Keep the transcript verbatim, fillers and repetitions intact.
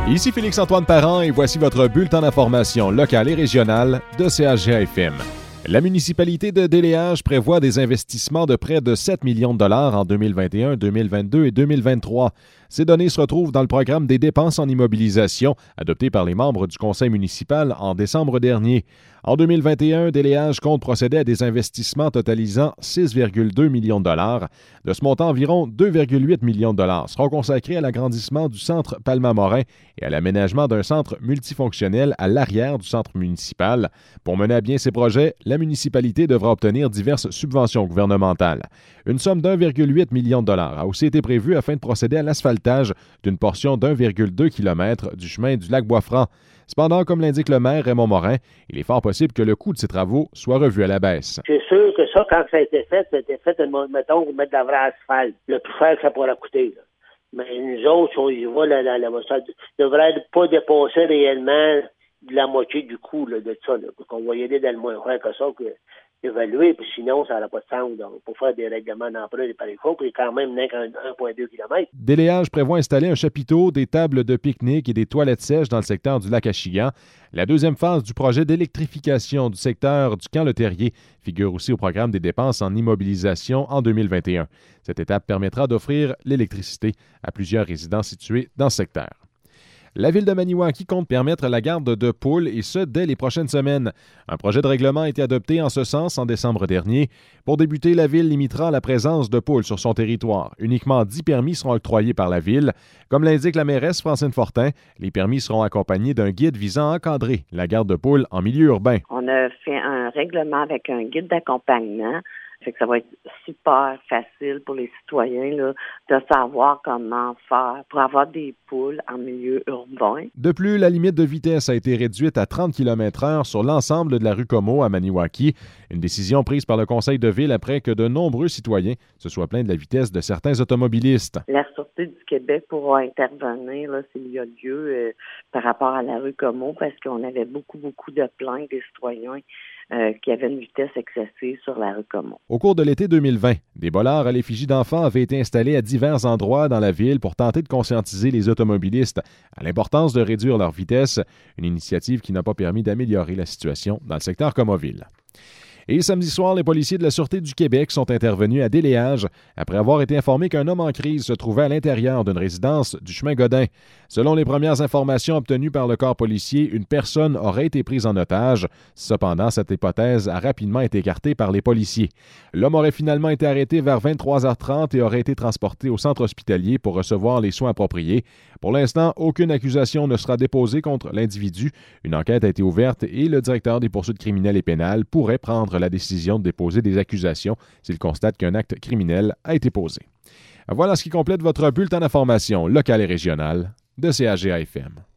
Ici Félix-Antoine Parent et voici votre bulletin d'information locale et régionale de C H G F M. La municipalité de Déléage prévoit des investissements de près de sept millions de dollars en deux mille vingt et un, deux mille vingt-deux et deux mille vingt-trois. Ces données se retrouvent dans le programme des dépenses en immobilisation adopté par les membres du conseil municipal en décembre dernier. En deux mille vingt et un, Déléage compte procéder à des investissements totalisant six virgule deux millions de dollars. De ce montant, environ deux virgule huit millions de dollars seront consacrés à l'agrandissement du centre Palma-Morin et à l'aménagement d'un centre multifonctionnel à l'arrière du centre municipal. Pour mener à bien ces projets, la municipalité devra obtenir diverses subventions gouvernementales. Une somme d'un virgule huit million de dollars a aussi été prévue afin de procéder à l'asphaltage d'une portion d'un virgule deux kilomètres du chemin du lac Boisfranc. Cependant, comme l'indique le maire Raymond Morin, il est fort possible que le coût de ces travaux soit revu à la baisse. C'est sûr que ça, quand ça a été fait, ça a été fait, mettons, pour mettre de la vraie asphalte. Le plus cher que ça pourra coûter. Là. Mais nous autres, on y va, la, la, la, ça devrait pas dépasser réellement de la moitié du coût là, de ça. Là, parce qu'on va y aller dans le moins frère que ça, que évaluer, puis sinon, ça n'aura pas de sens. Donc, pour faire des règlements d'emprunt et par les fois, puis quand même, un virgule deux kilomètres. Déléage prévoit installer un chapiteau, des tables de pique-nique et des toilettes sèches dans le secteur du lac Achigan. La deuxième phase du projet d'électrification du secteur du Camp-Le-Terrier figure aussi au programme des dépenses en immobilisation en deux mille vingt et un. Cette étape permettra d'offrir l'électricité à plusieurs résidents situés dans ce secteur. La ville de Maniwaki compte permettre la garde de poules, et ce, dès les prochaines semaines. Un projet de règlement a été adopté en ce sens en décembre dernier. Pour débuter, la ville limitera la présence de poules sur son territoire. Uniquement dix permis seront octroyés par la ville. Comme l'indique la mairesse Francine Fortin, les permis seront accompagnés d'un guide visant à encadrer la garde de poules en milieu urbain. On a fait un règlement avec un guide d'accompagnement. Fait que ça va être super facile pour les citoyens là, de savoir comment faire pour avoir des poules en milieu urbain. De plus, la limite de vitesse a été réduite à trente kilomètres heure sur l'ensemble de la rue Como à Maniwaki. Une décision prise par le conseil de ville après que de nombreux citoyens se soient plaints de la vitesse de certains automobilistes. La Sûreté du Québec pourra intervenir là, s'il y a lieu euh, par rapport à la rue Como parce qu'on avait beaucoup, beaucoup de plaintes des citoyens Euh, qui avait une vitesse excessive sur la rue Como. Au cours de l'été deux mille vingt, des bollards à l'effigie d'enfants avaient été installés à divers endroits dans la ville pour tenter de conscientiser les automobilistes à l'importance de réduire leur vitesse, une initiative qui n'a pas permis d'améliorer la situation dans le secteur Comoville. Et samedi soir, les policiers de la Sûreté du Québec sont intervenus à Déléage après avoir été informés qu'un homme en crise se trouvait à l'intérieur d'une résidence du chemin Godin. Selon les premières informations obtenues par le corps policier, une personne aurait été prise en otage. Cependant, cette hypothèse a rapidement été écartée par les policiers. L'homme aurait finalement été arrêté vers vingt-trois heures trente et aurait été transporté au centre hospitalier pour recevoir les soins appropriés. Pour l'instant, aucune accusation ne sera déposée contre l'individu. Une enquête a été ouverte et le directeur des poursuites criminelles et pénales pourrait prendre la décision de déposer des accusations s'il constate qu'un acte criminel a été posé. Voilà ce qui complète votre bulletin d'information locale et régionale de C H G F M.